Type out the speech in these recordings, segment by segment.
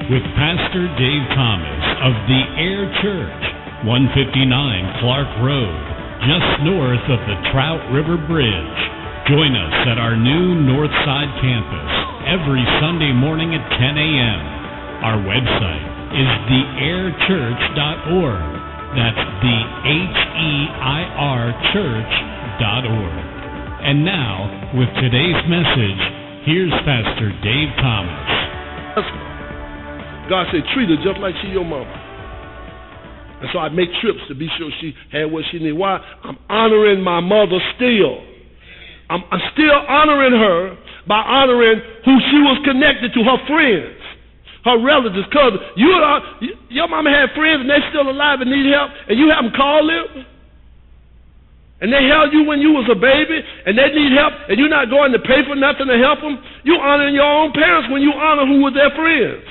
with Pastor Dave Thomas of the Air Church, 159 Clark Road, just north of the Trout River Bridge. Join us at our new Northside campus every Sunday morning at 10 a.m. Our website is theairchurch.org. That's theheirchurch.org. And now, with today's message, here's Pastor Dave Thomas. God said, treat her just like she your mama. And so I make trips to be sure she had what she needed. Why? I'm honoring my mother still. I'm still honoring her by honoring who she was connected to, her friends, her relatives. Because your mama had friends and they're still alive and need help, and you haven't called them. And they held you when you was a baby, and they need help, and you're not going to pay for nothing to help them. You honoring your own parents when you honor who were their friends.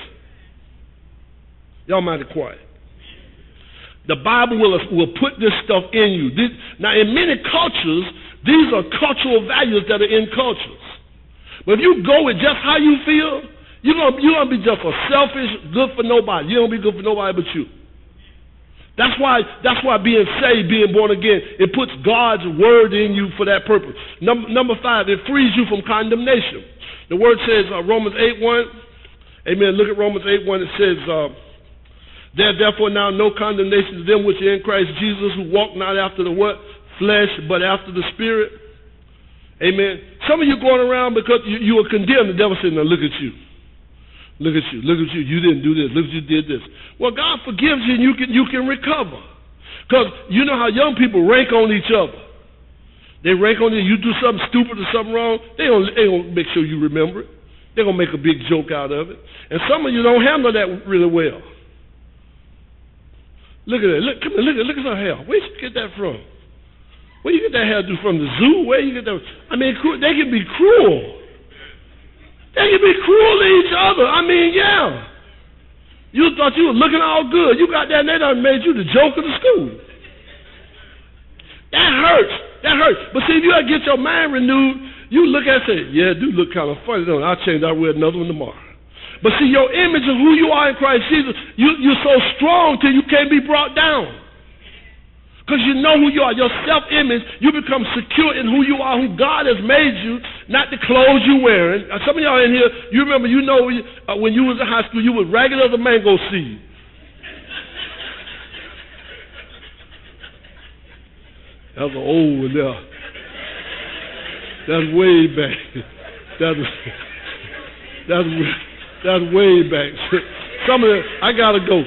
Y'all mighty quiet. The Bible will put this stuff in you. Now, in many cultures, these are cultural values that are in cultures. But if you go with just how you feel, you're gonna be just a selfish, good for nobody. You don't be good for nobody but you. That's why being saved, being born again, it puts God's word in you for that purpose. Number 5, it frees you from condemnation. The word says, Romans 8:1. Amen. Look at Romans 8:1. It says, there therefore now no condemnation to them which are in Christ Jesus, who walk not after the what? Flesh, but after the Spirit. Amen. Some of you going around because you are condemned. The devil said, now look at you. Look at you. Look at you. You didn't do this. Look at you did this. Well, God forgives you and you can recover. Because you know how young people rank on each other. They rank on you. You do something stupid or something wrong, they don't make sure you remember it. They're going to make a big joke out of it. And some of you don't handle that really well. Look at that. Look at her hair. Where did you get that from? Where you get that hair from? The zoo? Where you get that? I mean, they can be cruel. They can be cruel to each other. I mean, yeah. You thought you were looking all good. You got that and they done made you the joke of the school. That hurts. That hurts. But see, if you get your mind renewed, you look at it and say, yeah, it do look kind of funny, don't it? I'll change. I'll wear another one tomorrow. But see, your image of who you are in Christ Jesus, you're so strong till you can't be brought down. Because you know who you are, your self-image, you become secure in who you are, who God has made you, not the clothes you're wearing. Some of y'all in here, you remember, when you was in high school, you was ragged as a mango seed. That's an old one there. That's way back. That's way back. Some of I gotta go.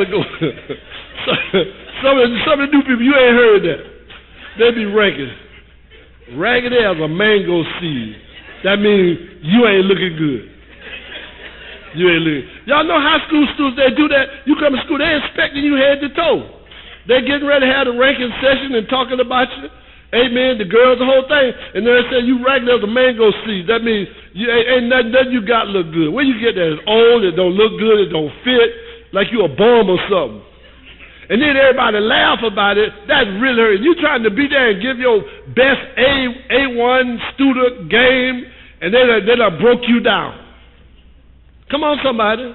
Some of the new people, you ain't heard that. They be ragged as a mango seed. That means you ain't looking good. You ain't looking. Y'all know high school students, they do that. You come to school, they inspecting you head to toe. They getting ready to have a ranking session and talking about you. Amen. The girls, the whole thing. And then they say you ragged as a mango seed. That means you ain't nothing you got look good. Where you get that? It's old, it don't look good, it don't fit, like you a bum or something. And then everybody laugh about it. That's really hurting. You trying to be there and give your best A1 student game, and they done broke you down. Come on, somebody.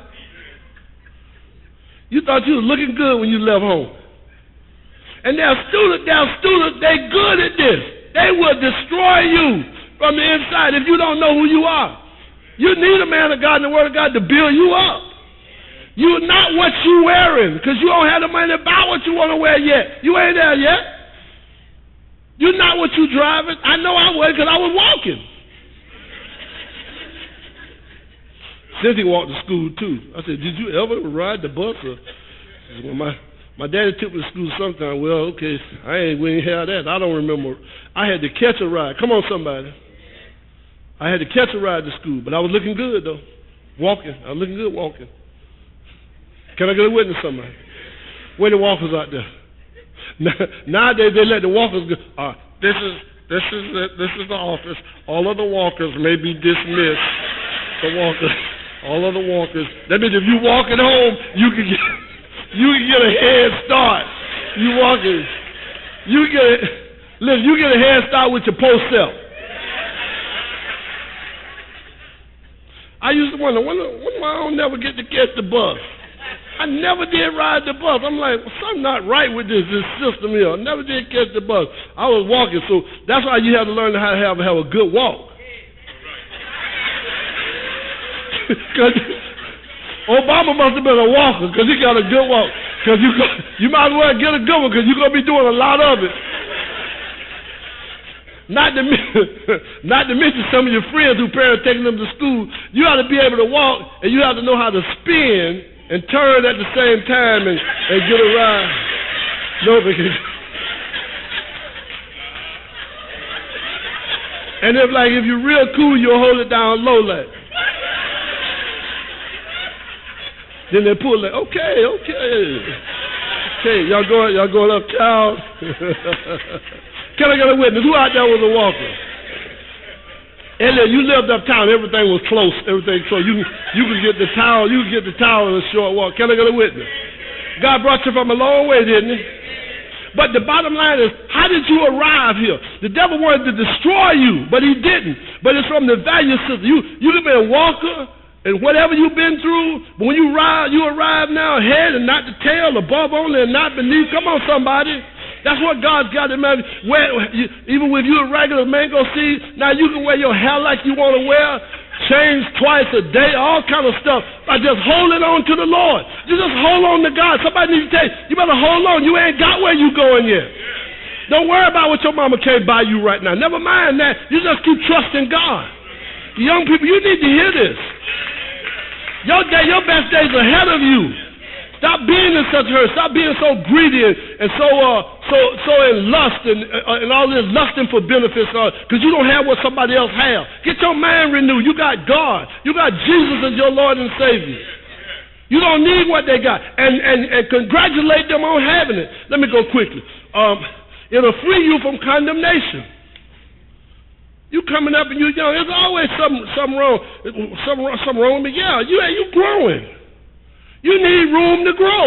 You thought you was looking good when you left home. And there are students, they good at this. They will destroy you from the inside if you don't know who you are. You need a man of God and the word of God to build you up. You're not what you wearing because you don't have the money to buy what you want to wear yet. You ain't there yet. You're not what you driving. I know I was because I was walking. Cynthia walked to school too. I said, did you ever ride the bus? Well, my daddy took me to school sometime. Well, okay, we ain't had that. I don't remember. I had to catch a ride. Come on, somebody. I had to catch a ride to school, but I was looking good though. Walking. I was looking good walking. Can I get a witness, somebody? Where the walkers out there? Nowadays they let the walkers go. This is the office. All of the walkers may be dismissed. The walkers, all of the walkers. That means if you walking home, you can get a head start. You walking, you get a head start with your post self. I used to wonder, when I don't never get to catch the bus. I never did ride the bus. I'm like, well, something not right with this system here. I never did catch the bus. I was walking, so that's why you have to learn how to have a good walk. Because Obama must have been a walker because he got a good walk. Because you might as well get a good one because you're going to be doing a lot of it. Not to mention some of your friends who parents taking them to school. You have to be able to walk, and you have to know how to spin and turn at the same time and get a ride. No, because and if you're real cool, you'll hold it down low like. Then they pull it. Okay, y'all going uptown. Can I get a witness? Who out there was a walker? Elliot, you lived uptown. Everything was close. Everything close. You could get the tower. You could get the tower in a short walk. Can I get a witness? God brought you from a long way, didn't he? But the bottom line is, how did you arrive here? The devil wanted to destroy you, but he didn't. But it's from the value system. You could be a walker and whatever you've been through, but when you arrive now head and not the tail, above only and not beneath. Come on, somebody. That's what God's got in mind. Even if you're a regular mango seed, now you can wear your hair like you want to wear, change twice a day, all kind of stuff, by just holding on to the Lord. You just hold on to God. Somebody needs to tell you, you better hold on. You ain't got where you going yet. Don't worry about what your mama can't buy you right now. Never mind that. You just keep trusting God. Young people, you need to hear this. Your best days are ahead of you. Stop being in such a hurry. Stop being so greedy and so in lust and all this lusting for benefits because you don't have what somebody else has. Get your mind renewed. You got God. You got Jesus as your Lord and Savior. You don't need what they got. And congratulate them on having it. Let me go quickly. It'll free you from condemnation. You coming up and you young. There's always something wrong. Something wrong with me. Yeah, you growing. You need room to grow.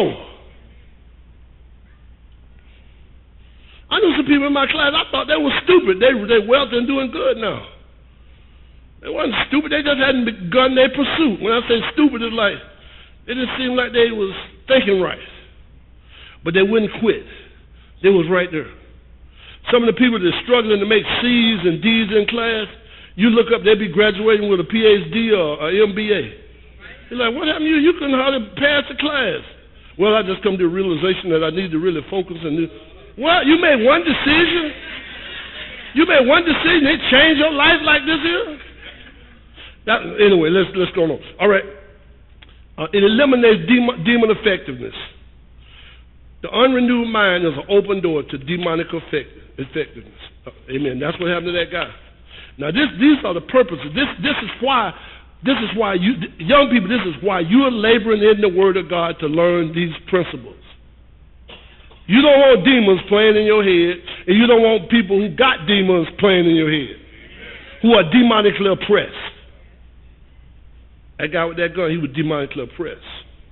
I knew some people in my class, I thought they were stupid. They wealthy and doing good now. They wasn't stupid, they just hadn't begun their pursuit. When I say stupid, it's like, it didn't seem like they was thinking right. But they wouldn't quit. They was right there. Some of the people that are struggling to make C's and D's in class, you look up, they'll be graduating with a PhD or an MBA. You're like, what happened to you? You couldn't hardly pass the class. Well, I just come to a realization that I need to really focus and do. Well, you made one decision? You made one decision, it changed your life like this here? Anyway, let's go on. All right. It eliminates demon effectiveness. The unrenewed mind is an open door to demonic effectiveness. Amen. That's what happened to that guy. Now, these are the purposes. This is why you, young people, this is why you're laboring in the Word of God to learn these principles. You don't want demons playing in your head, and you don't want people who got demons playing in your head, who are demonically oppressed. That guy with that gun, he was demonically oppressed.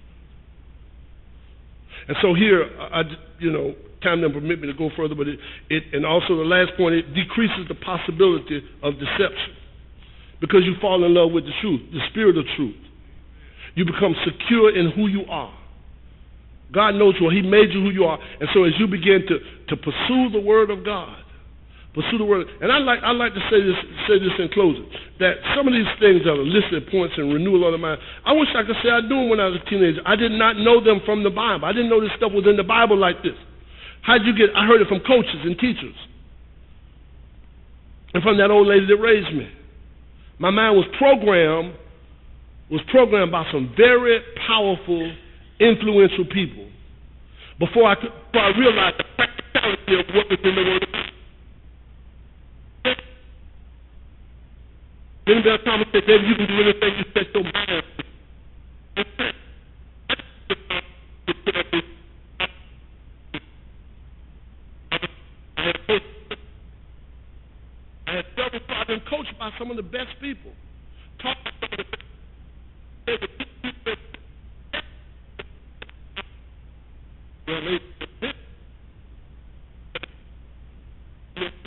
And so here, time doesn't permit me to go further, but and also the last point, it decreases the possibility of deception. Because you fall in love with the truth, the spirit of truth. You become secure in who you are. God knows who He made you who you are. And so as you begin to pursue the Word of God, pursue the Word. And I like to say this in closing, that some of these things that are listed points in renewal of the mind, I wish I could say I knew them when I was a teenager. I did not know them from the Bible. I didn't know this stuff was in the Bible like this. How'd you get? I heard it from coaches and teachers. And from that old lady that raised me. My mind was programmed by some very powerful, influential people before I realized the practicality of what was in the Word of God. Then there's Thomas said, David, you can do anything you set your mind to. I had several times been coached by some of the best people.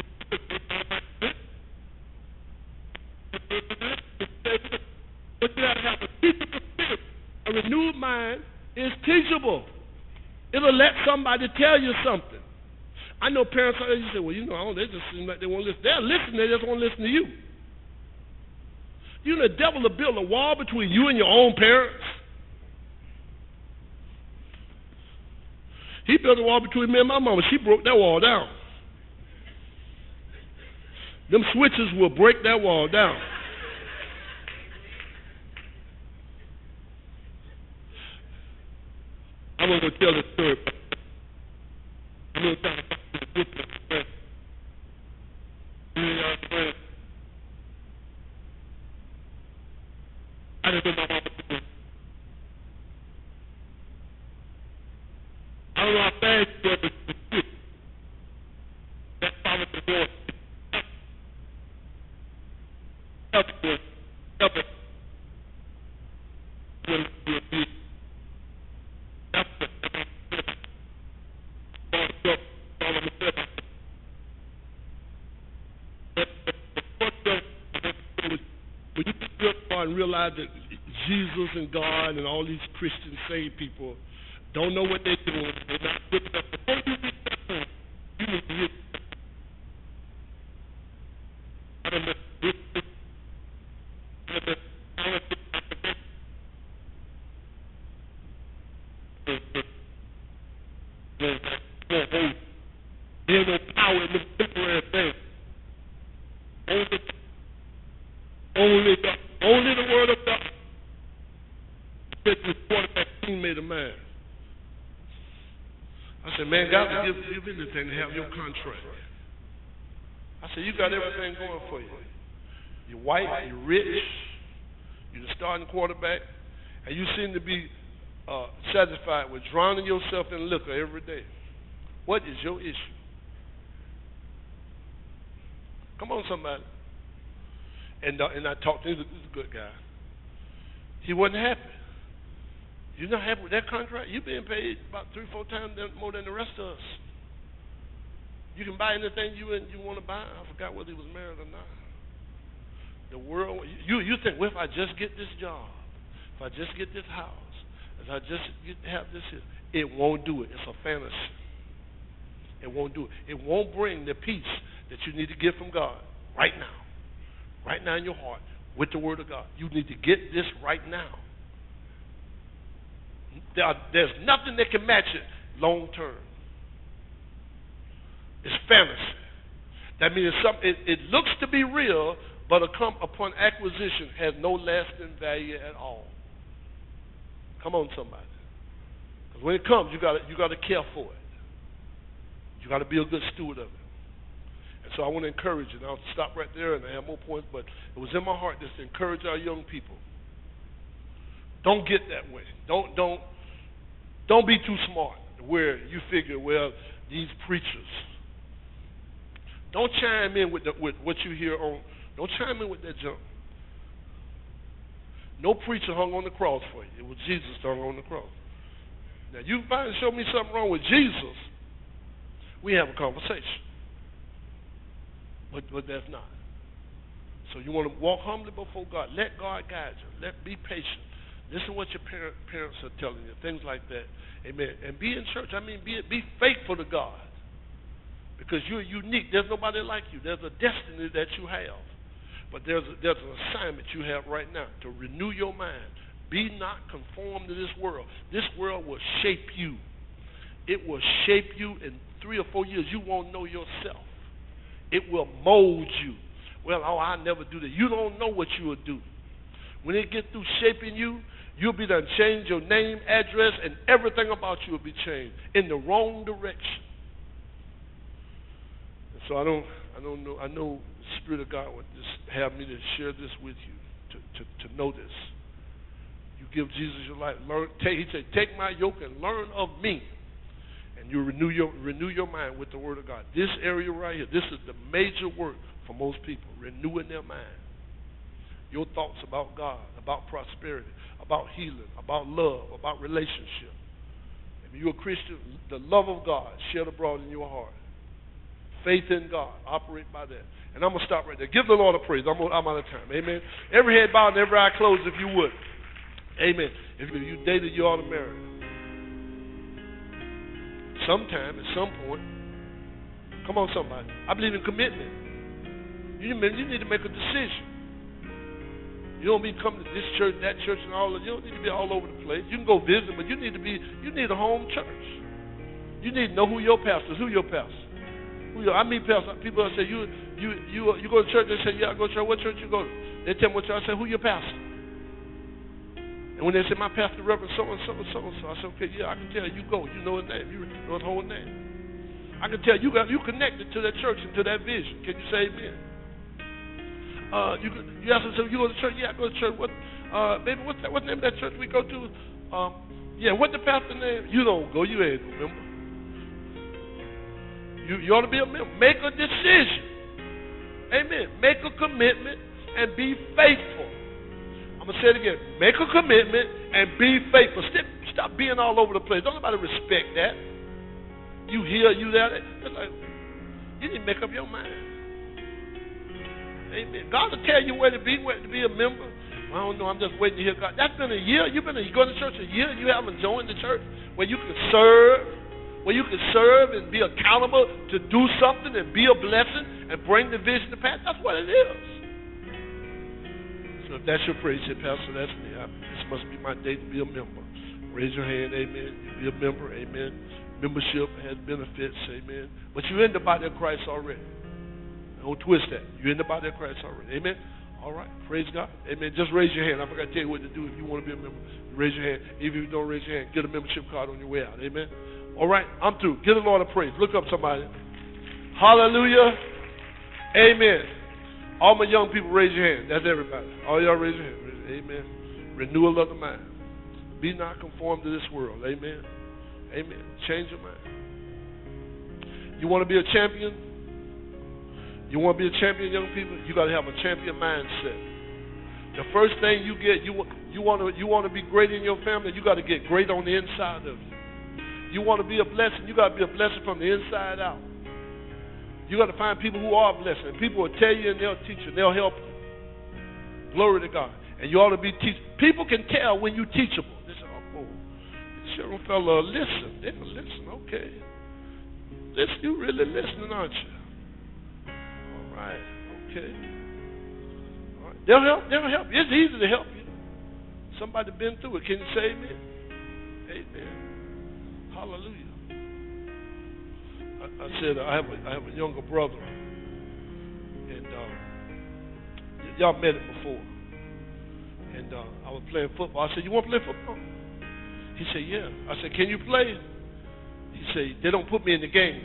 But renewed mind is teachable. It'll let somebody tell you something. I know parents out there, you say, well, they just seem like they won't listen. They're listening, they just won't listen to you. The devil will build a wall between you and your own parents. He built a wall between me and my mama. She broke that wall down. Them switches will break that wall down. I'm going to tell the story. I'm going to tell the story. I didn't know my mama was doing. I don't know how fast she was, but she was. That's probably the door. Help her. Help her. When you and realize that Jesus and God and all these Christian saved people don't know what they're doing, they're not good enough. Before you reach that point, you need to hit. I don't know. There's no power in this temporary thing. Only the word of God. This quarterback team made a man. I said, man, God will give anything to have your contract. I said, you got everything going for you. You're white, you're rich, you're the starting quarterback, and you seem to be satisfied with drowning yourself in liquor every day. What is your issue? Come on, somebody. And I talked to him. He's a good guy. He wasn't happy. You're not happy with that contract? You're being paid about 3-4 times more than the rest of us. You can buy anything you want to buy. I forgot whether he was married or not. The world, you think, well, if I just get this job, if I just get this house, if I just have this here, it won't do it. It's a fantasy. It won't do it. It won't bring the peace that you need to get from God right now. Right now in your heart with the Word of God. You need to get this right now. There's nothing that can match it long term. It's fantasy. That means it looks to be real, but upon acquisition has no lasting value at all. Come on, somebody. Because when it comes, you got to care for it. You got to be a good steward of it. And so I want to encourage you. And I'll stop right there, and I have more points, but it was in my heart just to encourage our young people. Don't get that way. Don't be too smart where you figure, well, these preachers. Don't chime in with what you hear on. Don't chime in with that junk. No preacher hung on the cross for you. It was Jesus hung on the cross. Now, you find show me something wrong with Jesus, we have a conversation. But that's not. So you want to walk humbly before God. Let God guide you. Be patient. Listen to what your parents are telling you. Things like that. Amen. And be in church. Be faithful to God. Because you're unique. There's nobody like you. There's a destiny that you have. But there's an assignment you have right now to renew your mind. Be not conformed to this world. This world will shape you. It will shape you in 3 or 4 years. You won't know yourself. It will mold you. Well, I never do that. You don't know what you will do. When it gets through shaping you, you'll be done change your name, address, and everything about you will be changed in the wrong direction. And so I don't know. I know the Spirit of God would just have me to share this with you, to know this. You give Jesus your life. He said, take my yoke and learn of me. And you renew your mind with the Word of God. This area right here, this is the major work for most people, renewing their mind. Your thoughts about God, about prosperity, about healing, about love, about relationship. If you're a Christian, the love of God shed abroad in your heart. Faith in God, operate by that. And I'm going to stop right there. Give the Lord a praise. I'm out of time. Amen. Every head bowed and every eye closed if you would. Amen. If you dated, you ought to marry her. Sometime, at some point. Come on, somebody. I believe in commitment. You need to make a decision. You don't need to come to this church, that church, and all of it. You don't need to be all over the place. You can go visit, but you need a home church. You need to know who your pastor is. Who your pastor? I meet pastors. People say, you go to church. They say, yeah, I go to church. What church you go to? They tell me what church. I say, who your pastor? And when they say, my pastor, Reverend so-and-so, so-and-so, I say, okay, yeah, I can tell you go. You know his name. You know his whole name. I can tell you connected to that church and to that vision. Can you say amen? You ask them, you go to church? Yeah, I go to church. What, baby, what's the name of that church we go to? Yeah, what the pastor name? You don't go. You ain't a member. You ought to be a member. Make a decision. Amen. Make a commitment and be faithful. I'm going to say it again. Make a commitment and be faithful. Stop being all over the place. Don't nobody respect that. You here, you there. It's like, you need to make up your mind. Amen. God will tell you where to be a member. I don't know. I'm just waiting to hear God. That's been a year. You going to church a year and you haven't joined the church where you can serve and be accountable to do something and be a blessing and bring the vision to pass. That's what it is. So if that's your prayer, say, Pastor, that's me. This must be my day to be a member. Raise your hand, amen. You be a member, amen. Membership has benefits, amen. But you're in the body of Christ already. Don't twist that. You're in the body of Christ already, amen. All right, praise God, amen. Just raise your hand. I'm not going to tell you what to do if you want to be a member. Raise your hand. If you don't raise your hand, get a membership card on your way out, amen. All right, I'm through. Give the Lord a praise. Look up somebody. Hallelujah. Amen. All my young people, raise your hand. That's everybody. All y'all raise your hand. Amen. Renewal of the mind. Be not conformed to this world. Amen. Amen. Change your mind. You want to be a champion? You want to be a champion, young people? You got to have a champion mindset. The first thing you get, you want to be great in your family, you got to get great on the inside of you. You want to be a blessing, you got to be a blessing from the inside out. You got to find people who are blessing. People will tell you and they'll teach you and they'll help you. Glory to God. And you ought to be teachable. People can tell when you're teachable. They say, oh, this young fella, listen. They can listen, okay. Listen, you really listening, aren't you? All right, okay. All right. They'll help you. It's easy to help you. Somebody been through it. Can you say amen? Amen. Hallelujah. I said I have a younger brother, and y'all met him before. And I was playing football. I said, "You want to play football?" He said, "Yeah." I said, "Can you play?" He said, "They don't put me in the game."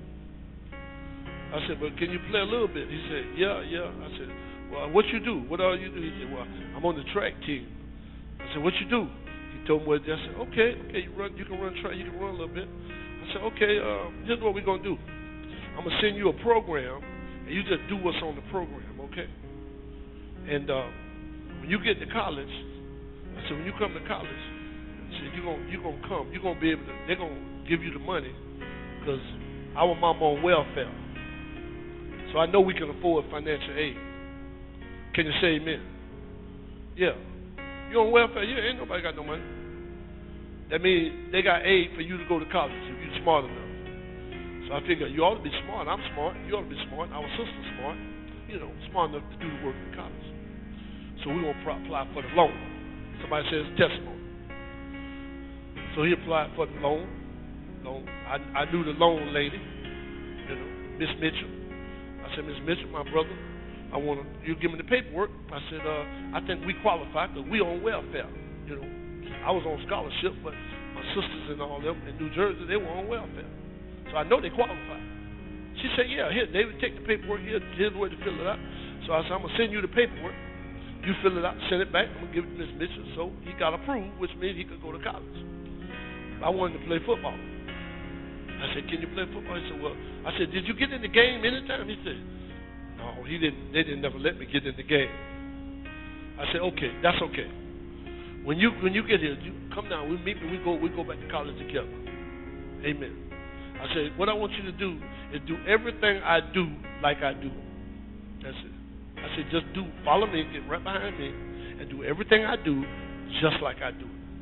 I said, "But can you play a little bit?" He said, "Yeah." I said, "Well, what you do? What all you do?" He said, "Well, I'm on the track team." I said, "What you do?" He told me what. I said, "Okay, you can run track, you can run a little bit." I said, "Okay, here's what we're gonna do. I'm gonna send you a program, and you just do what's on the program, okay? And when you get to college," I said, "when you come to college," I said, you're gonna come. You're gonna be able to. They're gonna give you the money, because our mama on welfare, so I know we can afford financial aid. Can you say amen? Yeah. You're on welfare. Yeah, ain't nobody got no money. That means they got aid for you to go to college if you're smart enough. So I figure you ought to be smart. I'm smart. You ought to be smart. Our sister's smart. Smart enough to do the work in college. So we won't apply for the loan. Somebody says testimony. So he applied for the loan. I knew the loan lady, Miss Mitchell. I said, "Miss Mitchell, my brother, you give me the paperwork." I said, "I think we qualify because we on welfare." I was on scholarship, but my sisters and all them in New Jersey, they were on welfare. So I know they qualify. She said, "Yeah, here, David, take the paperwork. Here's where to fill it out." So I said, "I'm going to send you the paperwork. You fill it out, send it back. I'm going to give it to Miss Mitchell." So he got approved, which means he could go to college. I wanted to play football. I said, "Can you play football?" He said, "Well," I said, "Did you get in the game anytime?" He said, "No, he didn't. They didn't never let me get in the game." I said, "Okay, that's okay. When you get here, you come down. We meet. We go back to college together." Amen. I said, "What I want you to do is do everything I do like I do it. That's it." I said, "Just follow me, get right behind me, and do everything I do just like I do it."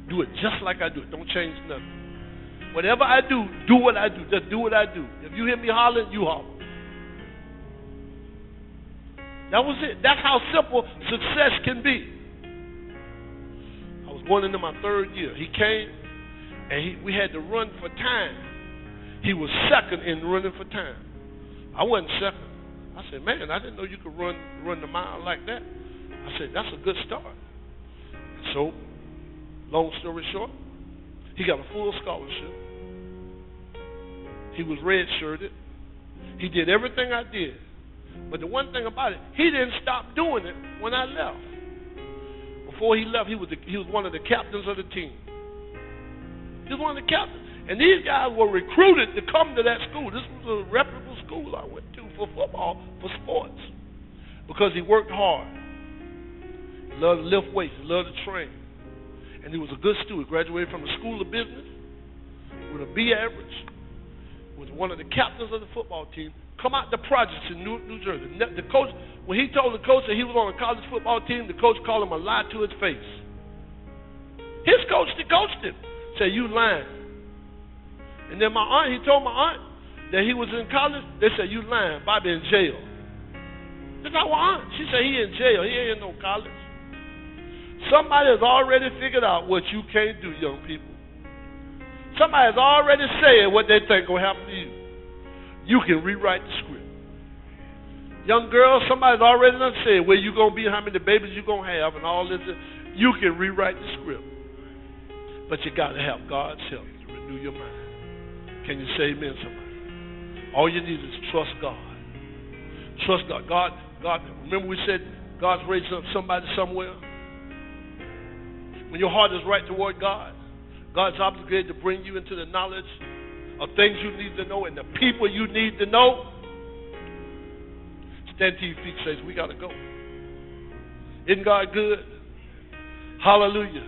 Do it just like I do it. Don't change nothing. Whatever I do, do what I do. Just do what I do. If you hear me hollering, you holler. That was it. That's how simple success can be. I was going into my third year. He came, and we had to run for time. He was second in running for time. I wasn't second. I said, man, I didn't know you could run the mile like that. I said, that's a good start. And so, long story short, he got a full scholarship. He was red-shirted. He did everything I did. But the one thing about it, he didn't stop doing it when I left. Before he left, he was one of the captains of the team. He was one of the captains. And these guys were recruited to come to that school. This was a reputable school I went to for football, for sports. Because he worked hard. He loved to lift weights. He loved to train. And he was a good student. Graduated from the School of Business with a B average. Was one of the captains of the football team. Come out the projects in New Jersey. The coach, when he told the coach that he was on a college football team, the coach called him a lie to his face. His coach that coached him said, you lying. And then he told my aunt that he was in college. They said, you lying. Bobby in jail. That's our aunt. She said, he in jail. He ain't in no college. Somebody has already figured out what you can't do, young people. Somebody has already said what they think will happen to you. You can rewrite the script. Young girl, somebody's already done said where you going to be, how many babies you going to have, and all this. You can rewrite the script. But you got to have God's help to renew your mind. Can you say amen, somebody? All you need is trust God. Trust God. God, remember we said God's raising up somebody somewhere? When your heart is right toward God, God's obligated to bring you into the knowledge of things you need to know and the people you need to know. Stand to your feet and says, we got to go. Isn't God good? Hallelujah.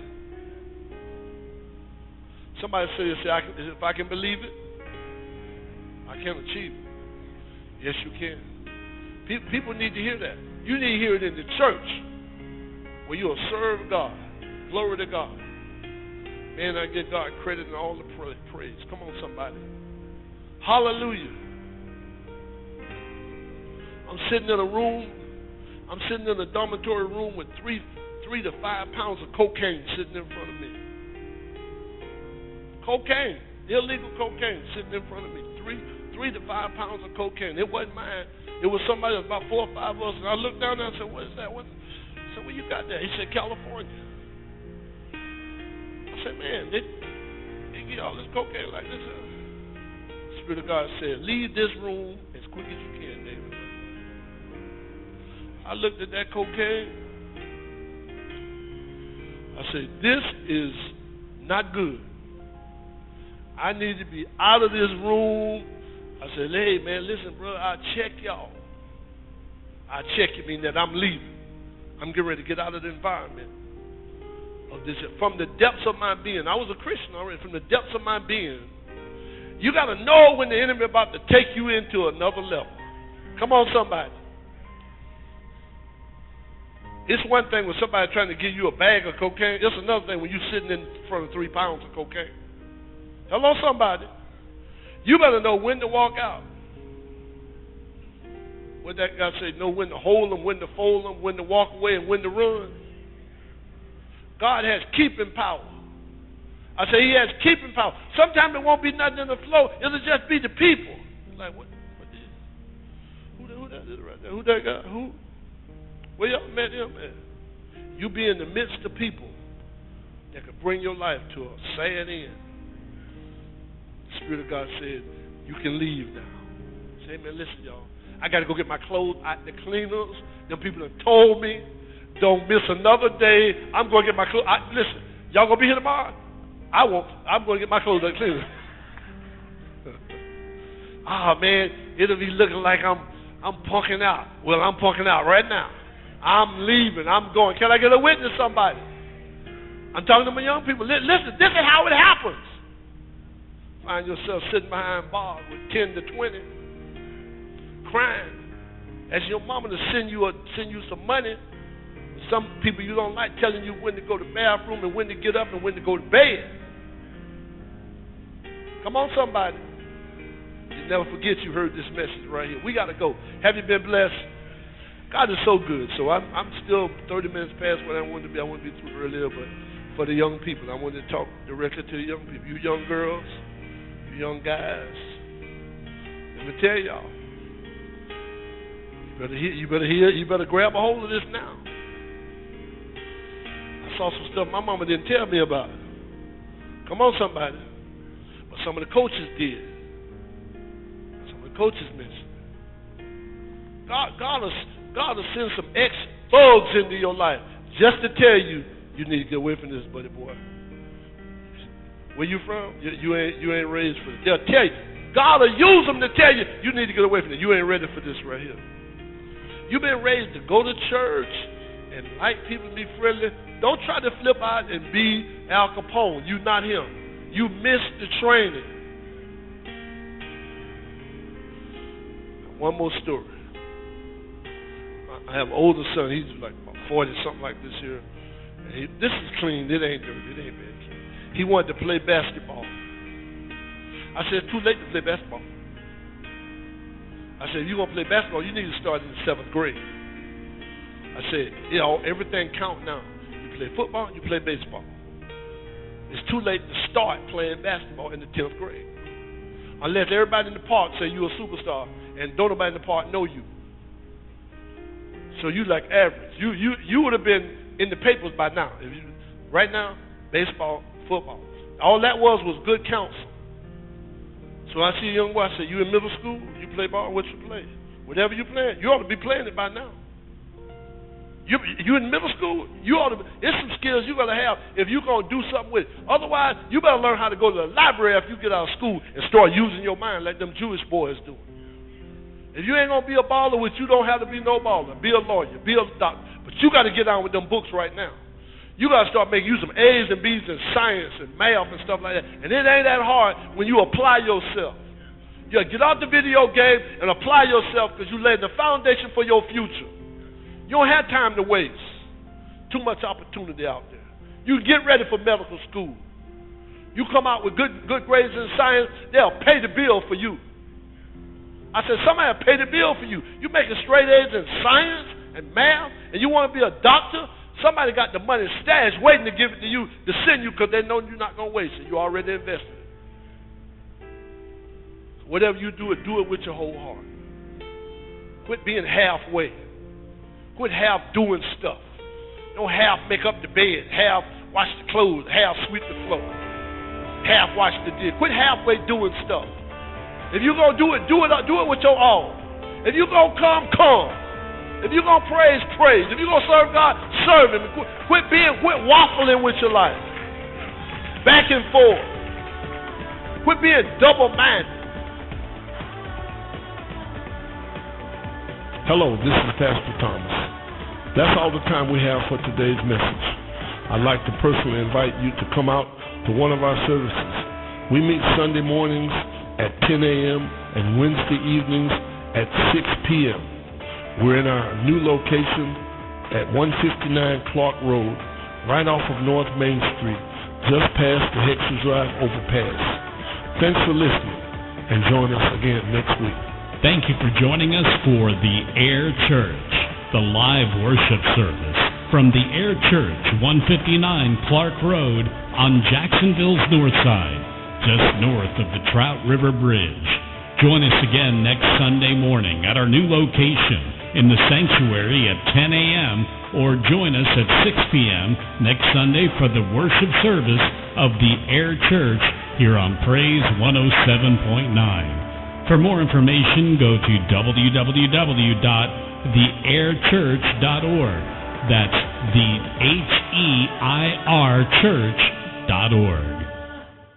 Somebody say, if I can believe it, I can achieve it. Yes, you can. People need to hear that. You need to hear it in the church where you'll serve God. Glory to God. Man, I give God credit and all the praise. Come on, somebody. Hallelujah. I'm sitting in a room. I'm sitting in a dormitory room with 3 to 5 pounds of cocaine sitting in front of me. Cocaine. Illegal cocaine sitting in front of me. 3 to 5 pounds of cocaine. It wasn't mine. It was somebody, about 4 or 5 of us. And I looked down there and said, what is that? I said, where you got that? He said, California. I said, man, they get all this cocaine like this. The Spirit of God said, leave this room as quick as you can, David. I looked at that cocaine. I said, this is not good. I need to be out of this room. I said, hey, man, listen, bro, I'll check y'all. I'll check you, mean that I'm leaving. I'm getting ready to get out of the environment. From the depths of my being. I was a Christian already. From the depths of my being. You got to know when the enemy is about to take you into another level. Come on, somebody. It's one thing when somebody trying to give you a bag of cocaine. It's another thing when you're sitting in front of 3 pounds of cocaine. Hello, somebody. You better know when to walk out. What that guy say? Know when to hold them, when to fold them, when to walk away, and when to run. God has keeping power. I say he has keeping power. Sometimes it won't be nothing in the flow. It'll just be the people. Like, what is? Who that is right there? Who that guy? Who? Where y'all met him at? You be in the midst of people that could bring your life to a sad end. The Spirit of God said, you can leave now. Say, man, listen, y'all. I got to go get my clothes out the cleaners. Them people have told me, don't miss another day. I'm going to get my clothes. Listen, y'all going to be here tomorrow? I won't. I'm going to get my clothes out the cleaners. Man, it'll be looking like I'm punking out. Well, I'm punking out right now. I'm leaving. I'm going. Can I get a witness, somebody? I'm talking to my young people. Listen, this is how it happens. Find yourself sitting behind bars with 10 to 20, crying. As your mama to send you some money, some people you don't like telling you when to go to the bathroom and when to get up and when to go to bed. Come on, somebody. You never forget you heard this message right here. We got to go. Have you been blessed? God is so good. So I'm still 30 minutes past what I wanted to be. I wanted to be through earlier, but for the young people, I wanted to talk directly to the young people. You young girls, you young guys. Let me tell y'all. You better grab a hold of this now. I saw some stuff my mama didn't tell me about. Come on, somebody. But some of the coaches did. Some of the coaches mentioned. God will send some ex-thugs into your life just to tell you need to get away from this, buddy boy. Where you from? You ain't raised for this. They'll tell you. God will use them to tell you need to get away from it. You ain't ready for this right here. You've been raised to go to church and like people and be friendly. Don't try to flip out and be Al Capone. You're not him. You missed the training. One more story. I have an older son. He's like 40, something like this here. And this is clean. It ain't dirty. It ain't bad. He wanted to play basketball. I said, it's too late to play basketball. I said, if you're going to play basketball, you need to start in the 7th grade. I said, everything count now. You play football, you play baseball. It's too late to start playing basketball in the 10th grade. Unless everybody in the park say you're a superstar and don't nobody in the park know you. So you like average. You would have been in the papers by now. Right now, baseball, football. All that was good counsel. So I see a young boy, I say, you in middle school? You play ball? What you play? Whatever you playing. You ought to be playing it by now. You in middle school? You ought to be. It's some skills you got to have if you're going to do something with it. Otherwise, you better learn how to go to the library after you get out of school and start using your mind like them Jewish boys do. If you ain't going to be a baller, which you don't have to be no baller, be a lawyer, be a doctor. But you got to get on with them books right now. You got to start making use of A's and B's in science and math and stuff like that. And it ain't that hard when you apply yourself. You get out the video game and apply yourself because you laid the foundation for your future. You don't have time to waste. Too much opportunity out there. You get ready for medical school. You come out with good grades in science, they'll pay the bill for you. I said, somebody will pay the bill for you. You making straight A's in science and math, and you want to be a doctor? Somebody got the money stashed waiting to give it to you to send you because they know you're not going to waste it. You already invested it. Whatever you do it with your whole heart. Quit being halfway. Quit half doing stuff. Don't half make up the bed, half wash the clothes, half sweep the floor, half wash the dish. Quit halfway doing stuff. If you're going to do it with your all. If you're going to come. If you're going to praise. If you're going to serve God, serve Him. Quit waffling with your life. Back and forth. Quit being double-minded. Hello, this is Pastor Thomas. That's all the time we have for today's message. I'd like to personally invite you to come out to one of our services. We meet Sunday mornings at 10 a.m. and Wednesday evenings at 6 p.m. We're in our new location at 159 Clark Road, right off of North Main Street, just past the Hexer Drive overpass. Thanks for listening, and join us again next week. Thank you for joining us for the Air Church, the live worship service from the Air Church, 159 Clark Road on Jacksonville's north side, just north of the Trout River Bridge. Join us again next Sunday morning at our new location in the sanctuary at 10 a.m. or join us at 6 p.m. next Sunday for the worship service of the Air Church here on Praise 107.9. For more information, go to www.theairchurch.org. That's the HEIR church.org.